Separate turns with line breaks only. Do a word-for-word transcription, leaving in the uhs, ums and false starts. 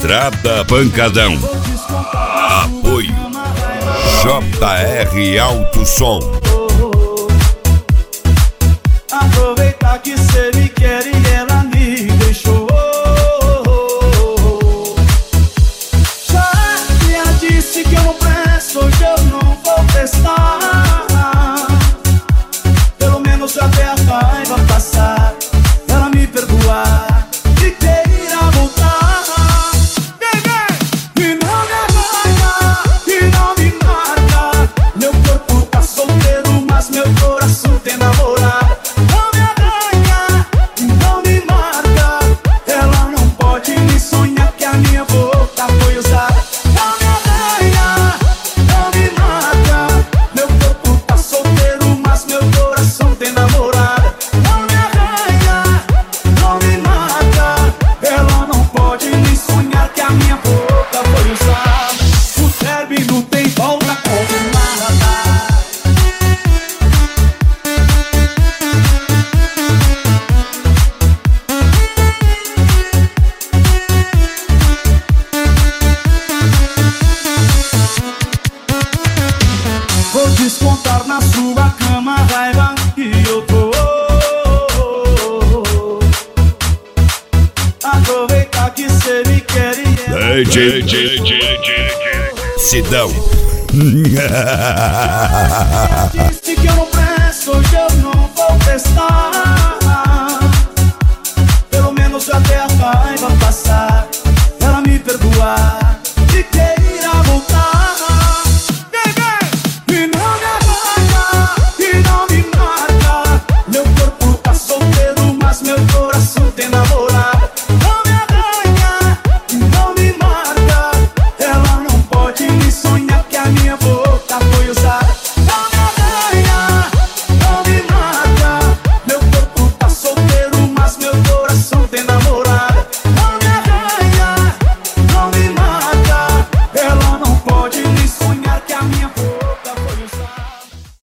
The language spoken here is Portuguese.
Estrada Pancadão. Apoio J R Alto Som.
Aproveitar que cê me quer e ela me deixou. Já me disse que eu não presto, hoje eu não vou prestar. Pelo menos até a raiva passar, ela me perdoar e queira voltar. E não me arranha, e não me marca. Meu corpo tá solteiro, mas meu coração tem namorada. Não me arranha, e não me marca. Ela não pode nem sonhar que a minha boca foi usada. Não me arranha, não me marca. Meu corpo tá solteiro, mas meu coração tem namorada. Não me arranha, não me marca. Ela não pode nem sonhar que a minha boca foi usada. O término tem volta como nada. Vou descontar na sua cama a raiva que eu tô. Aproveitar que cê me quer e ela
D J Sidão.
disse que eu não presto, hoje eu não vou prestar. Pelo menos até a raiva passar, ela me perdoar